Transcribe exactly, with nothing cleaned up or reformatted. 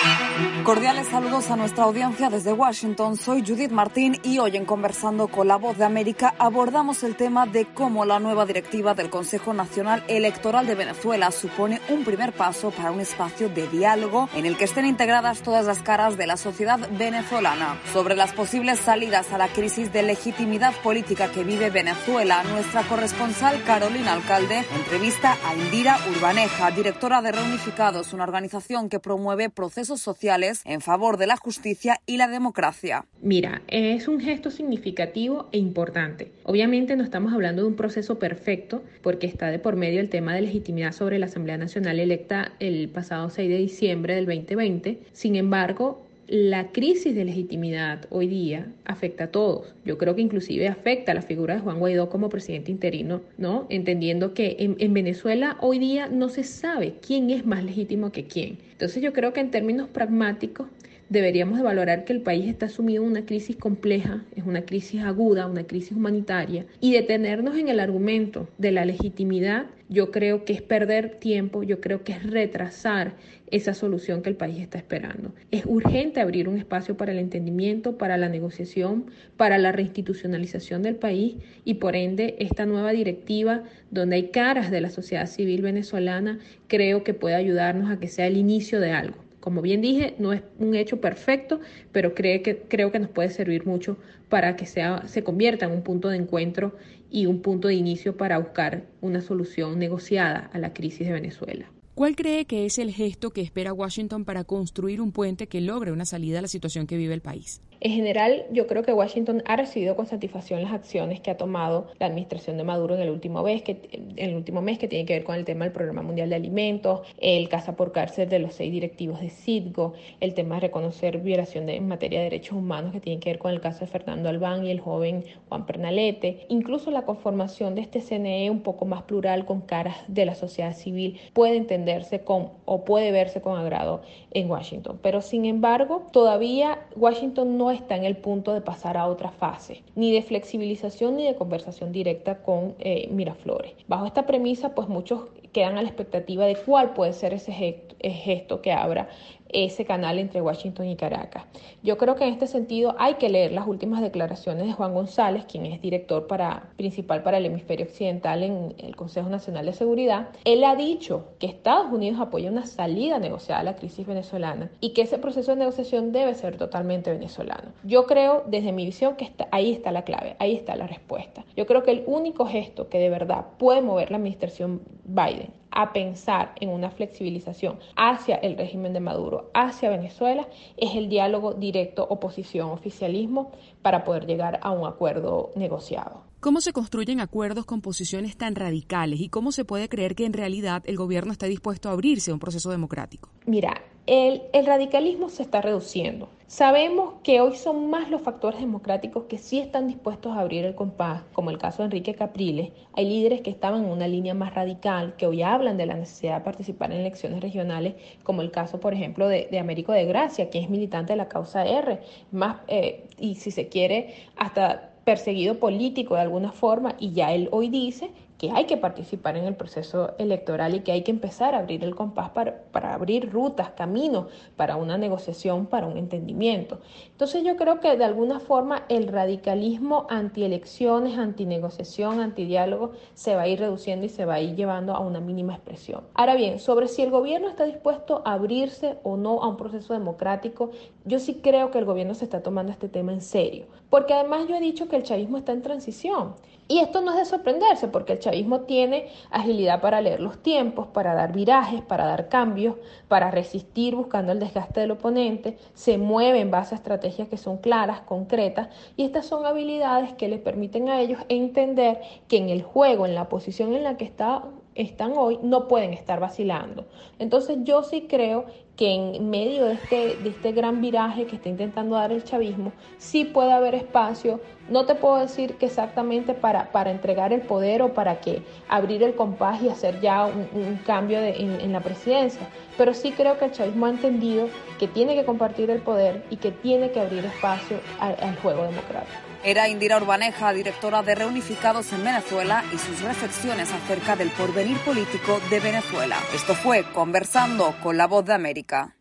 Cordiales saludos a nuestra audiencia desde Washington. Soy Judith Martín y hoy en Conversando con La Voz de América abordamos el tema de cómo la nueva directiva del Consejo Nacional Electoral de Venezuela supone un primer paso para un espacio de diálogo en el que estén integradas todas las caras de la sociedad venezolana. Sobre las posibles salidas a la crisis de legitimidad política que vive Venezuela, nuestra corresponsal Carolina Alcalde entrevista a Indira Urbaneja, directora de Reunificados, una organización que promueve procesos sociales en favor de la justicia y la democracia. Mira, es un gesto significativo e importante. Obviamente no estamos hablando de un proceso perfecto porque está de por medio el tema de legitimidad sobre la Asamblea Nacional electa el pasado seis de diciembre del veinte veinte. Sin embargo, la crisis de legitimidad hoy día afecta a todos. Yo creo que inclusive afecta a la figura de Juan Guaidó como presidente interino, ¿no? Entendiendo que en, en Venezuela hoy día no se sabe quién es más legítimo que quién. Entonces yo creo que en términos pragmáticos deberíamos de valorar que el país está sumido en una crisis compleja, es una crisis aguda, una crisis humanitaria, y detenernos en el argumento de la legitimidad, yo creo que es perder tiempo, yo creo que es retrasar esa solución que el país está esperando. Es urgente abrir un espacio para el entendimiento, para la negociación, para la reinstitucionalización del país y por ende esta nueva directiva donde hay caras de la sociedad civil venezolana creo que puede ayudarnos a que sea el inicio de algo. Como bien dije, no es un hecho perfecto, pero creo que, creo que nos puede servir mucho para que sea, se convierta en un punto de encuentro y un punto de inicio para buscar una solución negociada a la crisis de Venezuela. ¿Cuál cree que es el gesto que espera Washington para construir un puente que logre una salida a la situación que vive el país? En general, yo creo que Washington ha recibido con satisfacción las acciones que ha tomado la administración de Maduro en el último mes, que, en el último mes, que tiene que ver con el tema del Programa Mundial de Alimentos, el caza por cárcel de los seis directivos de Citgo, el tema de reconocer violación de, en materia de derechos humanos, que tiene que ver con el caso de Fernando Albán y el joven Juan Pernalete, incluso la conformación de este C N E un poco más plural con caras de la sociedad civil puede entenderse con o puede verse con agrado en Washington. Pero sin embargo, todavía Washington no está en el punto de pasar a otra fase, ni de flexibilización ni de conversación directa con eh, Miraflores. Bajo esta premisa, pues muchos quedan a la expectativa de cuál puede ser ese gesto, gesto que abra ese canal entre Washington y Caracas. Yo creo que en este sentido hay que leer las últimas declaraciones de Juan González, quien es director para, principal para el hemisferio occidental en el Consejo Nacional de Seguridad. Él ha dicho que Estados Unidos apoya una salida negociada a la crisis venezolana y que ese proceso de negociación debe ser totalmente venezolano. Yo creo, desde mi visión, que está, ahí está la clave, ahí está la respuesta. Yo creo que el único gesto que de verdad puede mover la administración Biden a pensar en una flexibilización hacia el régimen de Maduro, hacia Venezuela, es el diálogo directo oposición-oficialismo para poder llegar a un acuerdo negociado. ¿Cómo se construyen acuerdos con posiciones tan radicales y cómo se puede creer que en realidad el gobierno está dispuesto a abrirse a un proceso democrático? Mira, el, el radicalismo se está reduciendo. Sabemos que hoy son más los factores democráticos que sí están dispuestos a abrir el compás, como el caso de Enrique Capriles. Hay líderes que estaban en una línea más radical, que hoy hablan de la necesidad de participar en elecciones regionales, como el caso, por ejemplo, de, de Américo de Gracia, que es militante de la causa R, más eh, y si se quiere, hasta perseguido político de alguna forma, y ya él hoy dice que hay que participar en el proceso electoral y que hay que empezar a abrir el compás para, para abrir rutas, caminos para una negociación, para un entendimiento. Entonces yo creo que de alguna forma el radicalismo antielecciones, antinegociación, antidiálogo se va a ir reduciendo y se va a ir llevando a una mínima expresión. Ahora bien, sobre si el gobierno está dispuesto a abrirse o no a un proceso democrático, yo sí creo que el gobierno se está tomando este tema en serio, porque además yo he dicho que el chavismo está en transición. Y esto no es de sorprenderse porque el chavismo tiene agilidad para leer los tiempos, para dar virajes, para dar cambios, para resistir buscando el desgaste del oponente, se mueve en base a estrategias que son claras, concretas, y estas son habilidades que le permiten a ellos entender que en el juego, en la posición en la que está, están hoy, no pueden estar vacilando. Entonces yo sí creo que en medio de este, de este gran viraje que está intentando dar el chavismo, sí puede haber espacio. No te puedo decir que exactamente para, para entregar el poder o para que abrir el compás y hacer ya un, un cambio de, en, en la presidencia, pero sí creo que el chavismo ha entendido que tiene que compartir el poder y que tiene que abrir espacio al, al juego democrático. Era Indira Urbaneja, directora de Reunificados en Venezuela, y sus reflexiones acerca del porvenir político de Venezuela. Esto fue Conversando con La Voz de América.